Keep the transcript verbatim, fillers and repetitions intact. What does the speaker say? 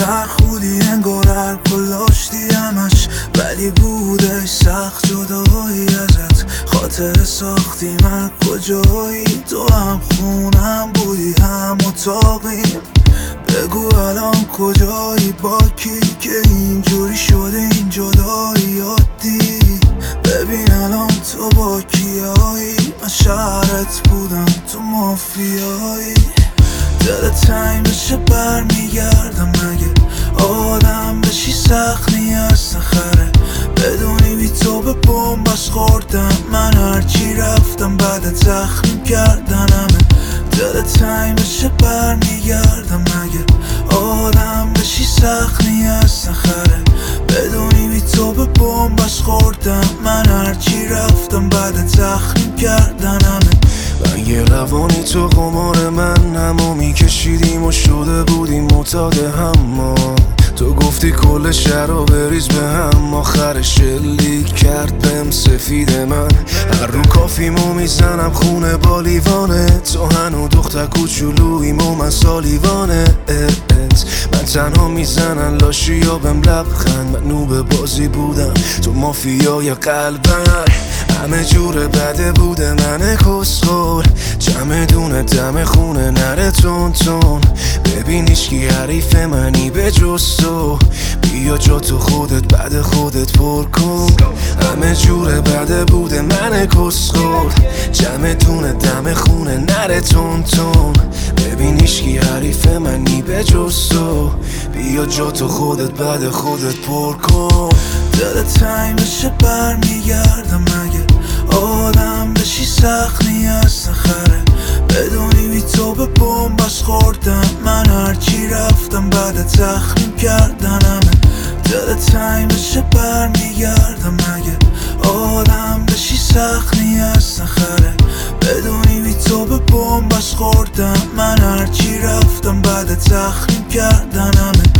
چرخودی انگار هر کلاشتی همش، ولی بودش سخت جدایی ازت. خاطر ساختی من کجایی، تو هم خونم بودی هم اتاقی. بگو الان کجایی، با کی که اینجوری شده این جدایی عادی. ببین الان تو با کیایی، من شهرت بودم تو مافیایی. دل تنگ بشه برمیگردم، مگه آدم بشی سخت نیست نخره. بدونی بی تو به بمبش خوردم من، هرچی رفتم بعد زخم کردنمه. دل تنگ بشه برمیگردم، مگه آدم بشی سخت نیست نخره. بدونی بی تو به بمبش خوردم من، هرچی رفتم بعد زخم کردنمه. رنگ روانی تو قمار من، همو میکشیدیم و شده بودیم معتاد هم. ما تو گفتی کل شهر رو بریز به هم، آخر شلیک کرد بهم سفید من. هر رو کافیمو میزنم خونه با لیوانه، تو هنو دختر کوچولوییم و من سالیوانه. من تنها میزنن لاشی یا بهم لبخند، من نوب بازی بودم تو مافیای قلبم. همه جور بده بوده من کسخور، جمع دونه دم خونه نره تون تون. ببین ایشکی حریف منی به جز تو، بیا جا تو خودت بعد خودت پر کن. همه جور بده بوده من کسخور، جمع دونه دم خونه نره تون تون. ببین ایشکی حریف منی به جز تو، بیا جا تو خودت بعد خودت پر کن. دل تنگ بشه برمیگردم، مگه آدم بشی سخت نیست نخره. بدونی بی تو به بمبش خوردم من، هرچی رفتم بعد زخم کردنمه. دل تنگ بشه برمیگردم، مگه آدم بشی سخت نیست نخره. بدونی بی تو به بمبش خوردم من، هرچی رفتم بعد زخم کردنمه.